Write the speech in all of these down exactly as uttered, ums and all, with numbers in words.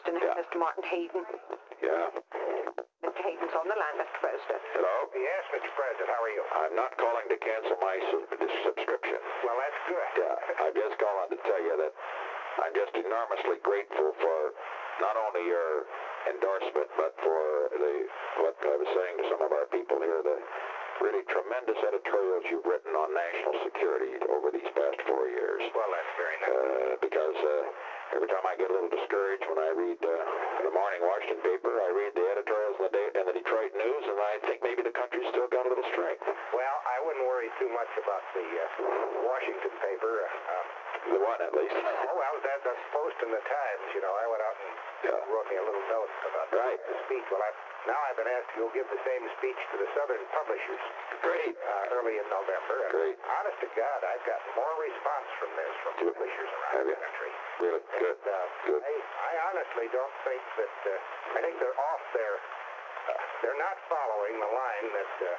Washington, Yeah. Mister Martin Hayden. Yeah. Mister Hayden's on the line, Mister President. Hello? Yes, Mister President, how are you? I'm not calling to cancel my sub- this subscription. Well, that's good. Yeah, I'm just calling to tell you that I'm just enormously grateful for not only your endorsement, but for the what I was saying to some of our people here, the really tremendous editorials you've written on national security over these past four years. Well, that's very nice. Uh, because uh, every time I get a little discouraged when I read uh, the morning Washington paper, I read the editorials in the, De- in the Detroit News, and I think maybe the country's still got a little strength. Well, I wouldn't worry too much about the uh, Washington paper. Uh, um, The one, at least. oh, well, that, that's Post in the Times. You know, I went out and Yeah. wrote me a little note about Right. the speech. Well, I, now I've been asked to go give the same speech to the Southern publishers Great. uh, early in November. And Great. honest to God, I've got more response from this from Good. publishers Have around you? the country. Really good. And, uh, Good. I, I honestly don't think that, uh, I think they're off their, uh, they're not following the line that, uh,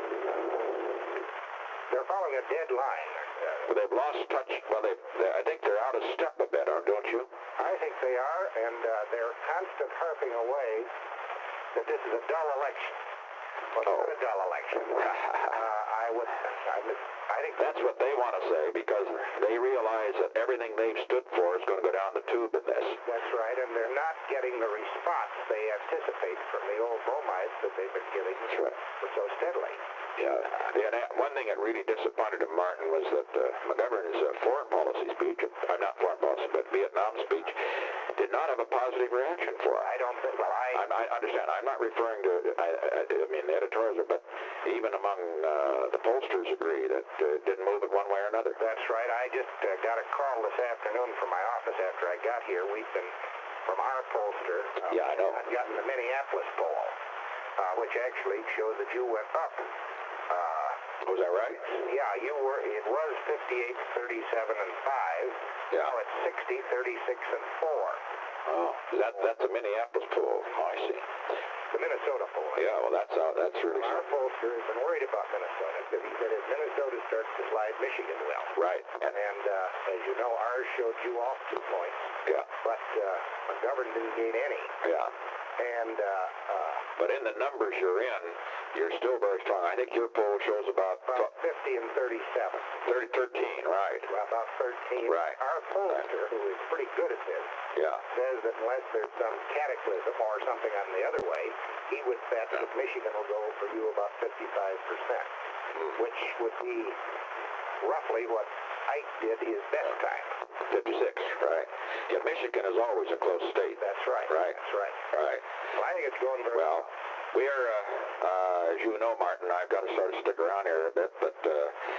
they're following a dead line. Uh, But they've lost touch. Well, they, they, I think they're out of step a bit, uh, don't you? I think they are, and uh, they're constant harping away that this is a dull election. Well, it's Oh. not a dull election. uh, I would, I, would, I think That's what they want to say, because they realize that everything they've stood for is going to go down the tube in this. that's right, and they're not getting the response they anticipate from the old bromides that they've been giving That's right. for so steadily. Yeah. And uh, one thing that really disappointed him, Martin, was that uh, McGovern's uh, foreign policy speech, uh, not foreign policy, but Vietnam speech, did not have a positive reaction for it. I don't think, well, I, I'm, I understand. I'm not referring to, I, I, I mean, the editorials, are- but even among uh, the pollsters agree that uh, it didn't move it one way or another. that's right. I just uh, got a call this afternoon from my office after I got here. We've been, from our pollster, uh, Yeah, I know. I've gotten the Minneapolis poll, uh, which actually shows that you went up. Uh, Was that right? yeah, you were, it was fifty-eight, thirty-seven, and five. Yeah. Now it's sixty, thirty-six, and four. Oh, that, that's a Minneapolis poll. Oh, I see. The Minnesota poll. Yeah, well, that's uh, that's really Our something. pollster has been worried about Minnesota because he said if Minnesota starts to slide, Michigan will. Right. And, And uh, as you know, ours showed you off two points, yeah, but uh, McGovern didn't gain any. yeah. And uh, uh, But in the numbers you're in, you're still very strong. I think your poll shows about about fifty and thirty-seven. thirty, thirteen, right? Well, about thirteen. Right. Our pollster, who is pretty good at this, Yeah. says that unless there's some cataclysm or something on the other way, he would bet that Michigan will go for you about fifty-five percent, which would be roughly what Ike did his best time. fifty-six, right? Yeah, Michigan is always a close state. That's right. Right. That's right. Right. Well, I think it's going very Well, we're, uh, uh, as you know, Martin, I've got to sort of stick around here a bit, but uh,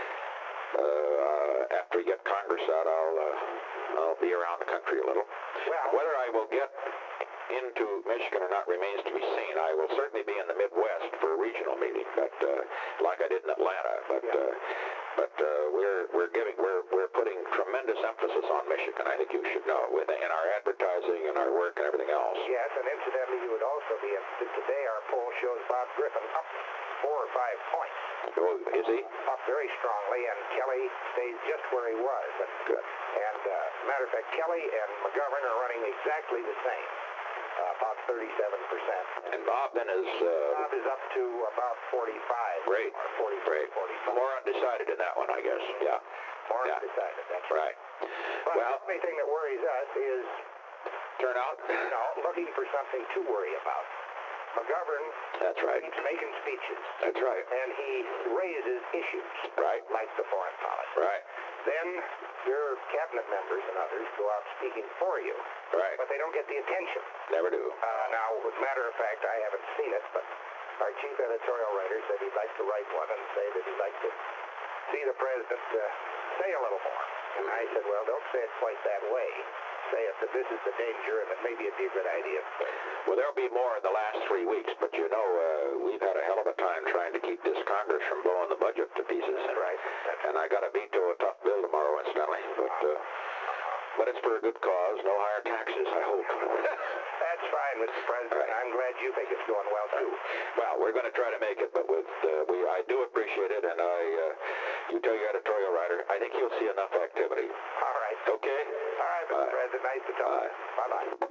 uh, after we get Congress out, I'll, uh, I'll be around the country a little. Well, Whether I will get into Michigan or not remains to be seen. I will certainly be in the Midwest for a regional meeting, but uh, like I did in Atlanta. But uh, but uh, we're we're giving we're we're putting tremendous emphasis on Michigan. I think you should know with in our advertising and our work and everything else. yes, and incidentally, you would also be interested. Today, our poll shows Bob Griffin up four or five points. Oh, is he? Up very strongly, and Kelly stays just where he was. And, Good. and uh, as a matter of fact, Kelly and McGovern are running exactly the same, uh, about thirty-seven percent. And Bob then is uh, Bob is up to about forty-five. great. Or forty, Great. forty-five. More undecided in that one, I guess. Yeah. More Yeah. undecided, that's Right. But Well, the only thing that worries us is, turnout. you know, looking for something to worry about. McGovern That's right. keeps making speeches, That's right. and he raises issues Right. like the foreign policy. Right. Then your cabinet members and others go out speaking for you, Right. but they don't get the attention. Never do. Uh, now, as a matter of fact, I haven't seen it, but our chief editorial writer said he'd like to write one and say that he'd like to see the president uh, say a little more. And I said, well, don't say it quite that way. Say it that this is the danger and that maybe it'd be a good idea. Well, there'll be more in the last three weeks, but you know, uh, we've had a hell of a time trying to keep this Congress from blowing the budget to pieces. That's right. That's And I got to veto a tough bill tomorrow, incidentally. But, uh, but it's for a good cause. No higher taxes, I hope. That's fine, Mister President. Right. I'm glad you think it's going well, too. Well, we're going to try to make it, but with uh, we, I do appreciate it, and I, uh, you tell your editorial writer, I think you'll see enough activity. All right. Okay? All right, Mister Bye. President. Nice to talk. Bye. Bye-bye.